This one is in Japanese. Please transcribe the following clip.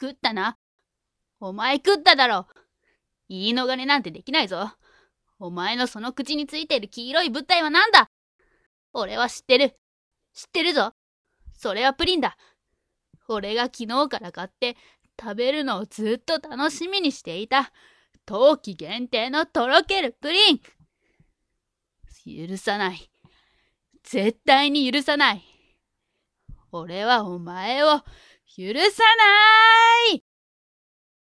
食ったな。お前食っただろ。言い逃れなんてできないぞ。お前のその口についている黄色い物体は何だ？俺は知ってる。知ってるぞ。それはプリンだ。俺が昨日から買って食べるのをずっと楽しみにしていた冬季限定のとろけるプリン。許さない。絶対に許さない。俺はお前を許さない。